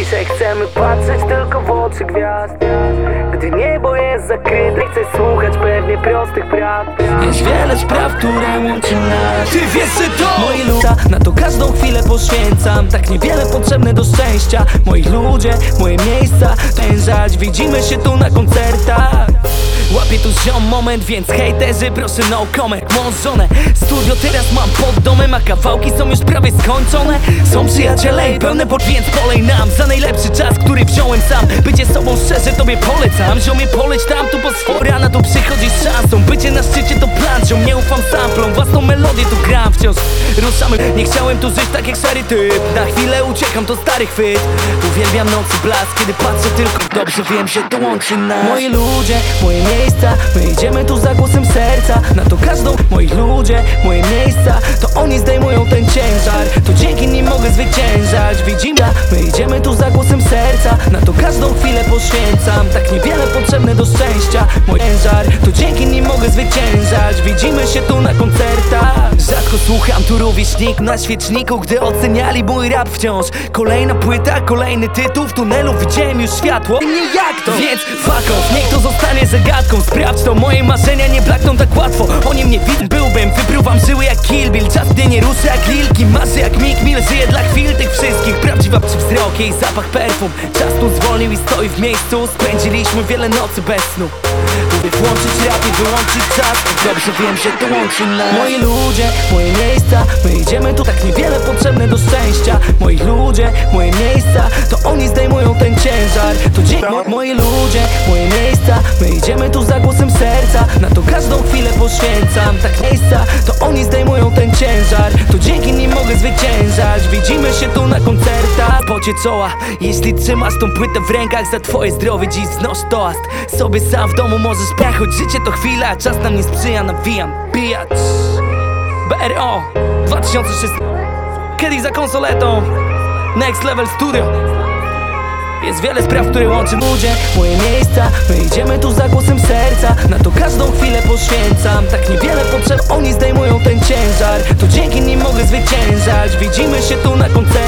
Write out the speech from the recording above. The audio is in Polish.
ciszę, chcemy patrzeć tylko w oczy gwiazd. Gdy niebo jest zakryte, chcę słuchać pewnie prostych prawd. Jest wiele spraw, które łączy nas. Ty wiesz, że to Moi ludzie, na to każdą chwilę poświęcam. Tak niewiele potrzebne do szczęścia. Moi ludzie, moje miejsca, pędzać. Widzimy się tu na koncertach. Łapię tu ziom moment, więc hejterzy proszę no comment. Mążone, studio teraz mam pod domem, a kawałki są już prawie skończone. Są przyjaciele i pełne więc polej nam za najlepszy czas, który wziąłem sam. Bycie sobą szczerze tobie polecam. Ziomie poleć tam, tu po swoje, a na to przychodzi z szansą. Bycie na szczycie to plan, ziom, nie ufam samplom. Własną melodię tu gram wciąż. Ruszamy, nie chciałem tu żyć tak jak szary typ. Na chwilę uciekam, to stary chwyt. Uwielbiam nocy blask, kiedy patrzę tylko. Dobrze wiem, że to łączy nas. Moi ludzie, moje miejsca, my idziemy tu za głosem serca. Na to każdą, moi ludzie, moje miejsca, to oni zdejmują ten ciężar. To dzięki nim mogę zwyciężać. Widzimy, my idziemy tu za głosem serca. Na to każdą chwilę poświęcam. Tak niewiele potrzebne do szczęścia. Mój ciężar, to dzięki nim mogę zwyciężać. Widzimy się tu na koncertach. Rzadko słucham tu rówieśnik na świeczniku, gdy oceniali mój rap wciąż. Kolejna płyta, kolejny tytuł. W tunelu widziałem już światło. I nie jak to, więc fuck off, niech to zostanie zagadką. Sprawdź to, moje marzenia nie blakną tak łatwo. Oni mnie widzą, byłbym, wypruwam żyły jak Kill Bill. Czas mnie nie ruszy jak lilki, marzy jak Mick Mill. Żyję dla chwil tych wszystkich, prawdziwa przy wzrokie i zapach perfum. Czas tu zwolnił i stoi w miejscu. Spędziliśmy wiele nocy bez snu. Lubię włączyć rap i wyłączyć czas. Dobrze wiem, że to łączy nas. Moi ludzie, moje miejsca, my idziemy tu tak niewiele potrzebne do szczęścia. Moi ludzie, moje miejsca, to oni zdejmują ten ciężar. To dzięki moi ludzie, moje miejsca, my idziemy tu za głosem serca. Na to każdą chwilę poświęcam. Tak miejsca, to oni zdejmują ten ciężar. To dzięki nim mogę zwyciężać. Widzimy się tu na koncertach. Pocie czoła, jeśli trzymasz tą płytę w rękach, za twoje zdrowie dziś znosz toast. Sobie sam w domu możesz piać, choć życie to chwila, czas nam nie sprzyja, nawijam, bijać. BRO 2016. Kiedyś za konsoletą Next Level Studio. Jest wiele spraw, które łączy ludzie, moje miejsca, my idziemy tu za głosem serca. Na to każdą chwilę poświęcam. Tak niewiele potrzeb, oni zdejmują ten ciężar. To dzięki nim mogę zwyciężać. Widzimy się tu na koncercie.